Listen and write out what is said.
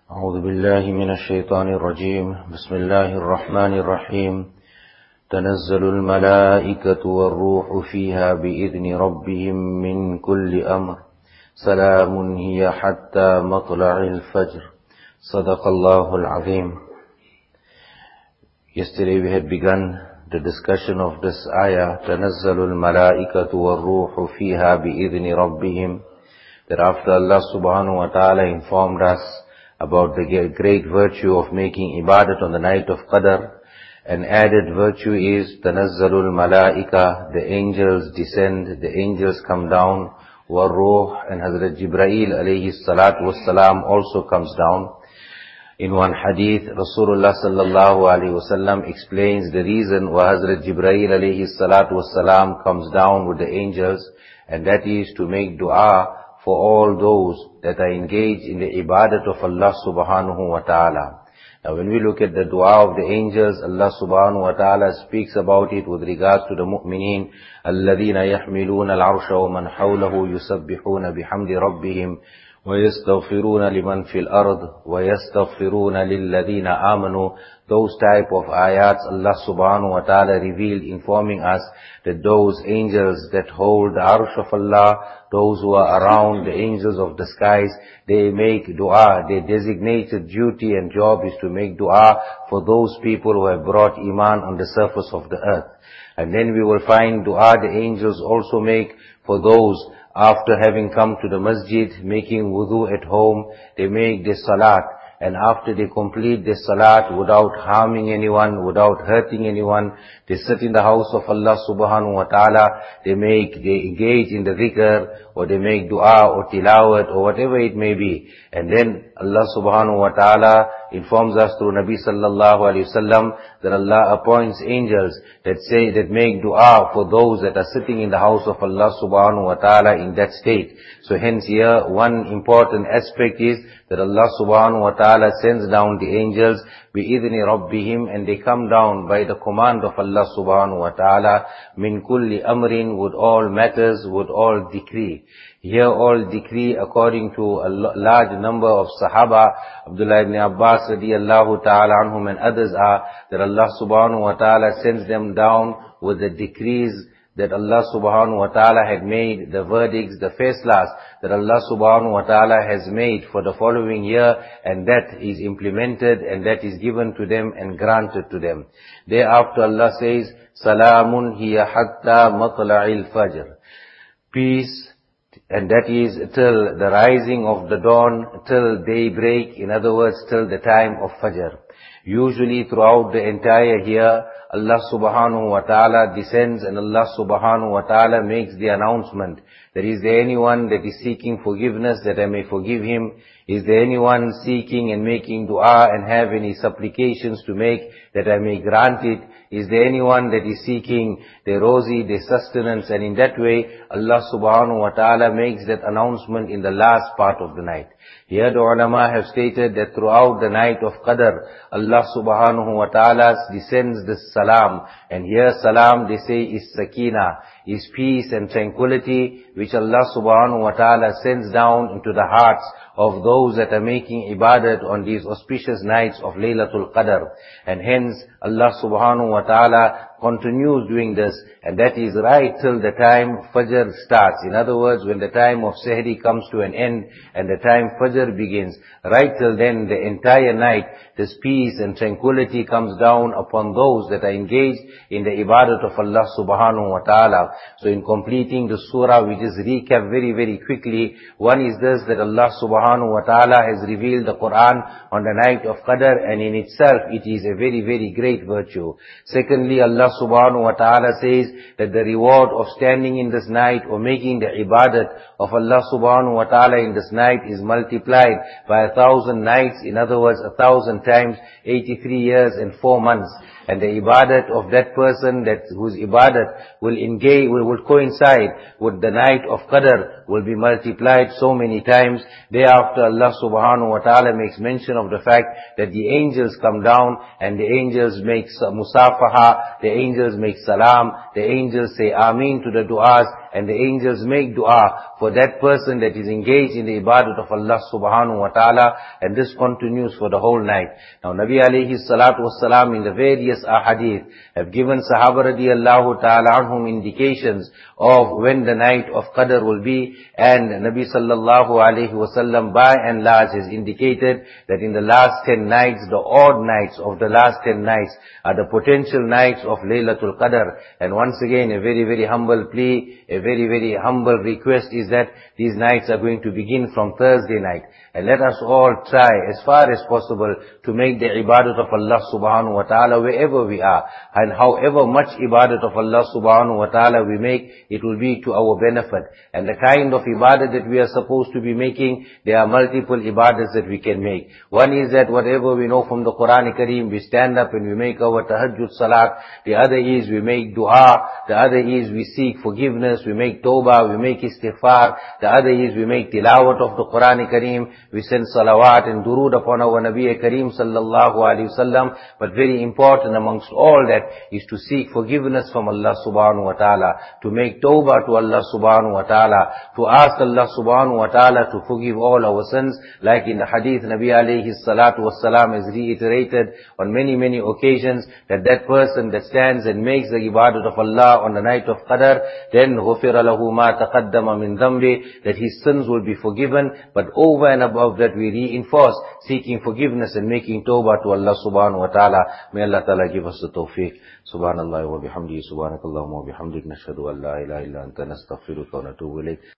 أعوذ بالله من الشيطان الرجيم. بسم الله الرحمن الرحيم. تنزل الملائكة والروح فيها بإذن ربهم من كل أمر سلام هي حتى مطلع الفجر. صدق الله العظيم. Yesterday we had begun the discussion of this ayah, تنزل الملائكة والروح فيها بإذن ربهم, that after Allah subhanahu wa ta'ala informed us about the great virtue of making ibadat on the night of Qadr, an added virtue is tanazzalul malaika, the angels descend, the angels come down, wa ruh, and Hazrat Jibreel alayhi salatu wassalam also comes down. In one hadith, Rasulullah sallallahu alayhi wasallam explains the reason why Hazrat Jibreel alayhi salatu wassalam comes down with the angels, and that is to make dua for all those that are engaged in the ibadat of Allah subhanahu wa ta'ala. Now when we look at the dua of the angels, Allah subhanahu wa ta'ala speaks about it with regards to the mu'mineen, الَّذِينَ يَحْمِلُونَ الْعَرْشَ وَمَنْ حَوْلَهُ يُسَبِّحُونَ بِحَمْدِ رَبِّهِمْ وَيَسْتَغْفِرُونَ لِمَنْ فِي الْأَرْضِ وَيَسْتَغْفِرُونَ لِلَّذِينَ آمَنُوا. Those type of ayats Allah subhanahu wa ta'ala revealed, informing us that those angels that hold the arsh of Allah, those who are around, the angels of the skies, they make dua. Their designated duty and job is to make dua for those people who have brought iman on the surface of the earth. And then we will find dua the angels also make for those after having come to the masjid, making wudu at home, they make their salat. And after they complete their salat without harming anyone, without hurting anyone, they sit in the house of Allah subhanahu wa ta'ala, they engage in the dhikr, or they make dua or tilawat or whatever it may be. And then Allah subhanahu wa ta'ala informs us through Nabi sallallahu alayhi wasallam that Allah appoints angels that make dua for those that are sitting in the house of Allah subhanahu wa ta'ala in that state. So hence here one important aspect is that Allah subhanahu wa ta'ala sends down the angels bi'idhni rabbihim, and they come down by the command of Allah subhanahu wa ta'ala, min kulli amrin, with all matters, with all decree. Here all decree according to a large number of Sahaba, Abdullah ibn Abbas radiyallahu ta'ala anhum and others, are that Allah subhanahu wa ta'ala sends them down with the decrees that Allah subhanahu wa ta'ala had made, the verdicts, the faislas that Allah subhanahu wa ta'ala has made for the following year, and that is implemented and that is given to them and granted to them. Thereafter Allah says, Salamun hiya hatta matla'il fajr. Peace, and that is till the rising of the dawn, till daybreak, in other words, till the time of Fajr. Usually throughout the entire year, Allah subhanahu wa ta'ala descends and Allah subhanahu wa ta'ala makes the announcement that is there anyone that is seeking forgiveness, that I may forgive him? Is there anyone seeking and making dua and have any supplications to make, that I may grant it? Is there anyone that is seeking their rozi, their sustenance? And in that way, Allah subhanahu wa ta'ala makes that announcement in the last part of the night. Here the ulama have stated that throughout the night of Qadr, Allah subhanahu wa ta'ala descends the salam. And here salam, they say, is sakina, is peace and tranquility, which Allah subhanahu wa ta'ala sends down into the hearts of those that are making ibadat on these auspicious nights of Laylatul Qadr. And hence Allah subhanahu wa ta'ala continues doing this, and that is right till the time Fajr starts. In other words, when the time of Sehri comes to an end and the time Fajr begins, right till then the entire night, this peace and tranquility comes down upon those that are engaged in the ibadat of Allah subhanahu wa ta'ala. So in completing the surah, we just recap very, very quickly. One is this, that Allah subhanahu wa ta'ala has revealed the Quran on the night of Qadr, and in itself it is a very, very great virtue. Secondly, Allah subhanahu wa ta'ala says that the reward of standing in this night or making the ibadat of Allah subhanahu wa ta'ala in this night is multiplied by 1,000 nights. In other words, 1,000 times 83 years and 4 months. And the ibadat of that person whose ibadat will coincide with the night of Qadr will be multiplied so many times. Thereafter Allah subhanahu wa ta'ala makes mention of the fact that the angels come down and the angels make musafaha, the angels make salam, the angels say Ameen to the du'as, and the angels make dua for that person that is engaged in the ibadat of Allah subhanahu wa ta'ala, and this continues for the whole night. Now Nabi alayhi salatu wassalam in the various ahadith have given Sahaba radiallahu ta'ala anhum indications of when the night of Qadr will be, and Nabi sallallahu alayhi wasallam by and large has indicated that in the last 10 nights, the odd nights of the last 10 nights are the potential nights of Laylatul Qadr. And once again, a very, very humble plea, a very, very humble request is that these nights are going to begin from Thursday night. And let us all try as far as possible to make the ibadat of Allah subhanahu wa ta'ala wherever we are. And however much ibadat of Allah subhanahu wa ta'ala we make, it will be to our benefit. And the kind of ibadat that we are supposed to be making, there are multiple ibadats that we can make. One is that whatever we know from the Quran Kareem, we stand up and we make our tahajjud salat. The other is we make dua. The other is we seek forgiveness. We make tawbah. We make istighfar. The other is we make tilawat of the Quran Kareem. We send salawat and durood upon our Nabi Kareem sallallahu alayhi wasallam. But very important amongst all that is to seek forgiveness from Allah subhanahu wa ta'ala, to make tawbah to Allah subhanahu wa ta'ala, to ask Allah subhanahu wa ta'ala to forgive all our sins. Like in the hadith, Nabi alayhi salatu wassalam has reiterated on many, many occasions that that person that stands and makes the ibadat of Allah on the night of Qadr, then غُفِرَ لَهُ مَا تَقَدَّمَ مِنْ ذَنْبِ, that his sins will be forgiven. But over and above that, we reinforce seeking forgiveness and making tawbah to Allah subhanahu wa ta'ala. May Allah ta'ala give us the tawfiq. Subhanallah wa bihamdihi, subhanakallahumma wa bihamdik, nashhadu an la ilaha illa anta nastaghfiruka wa natubu ilayk.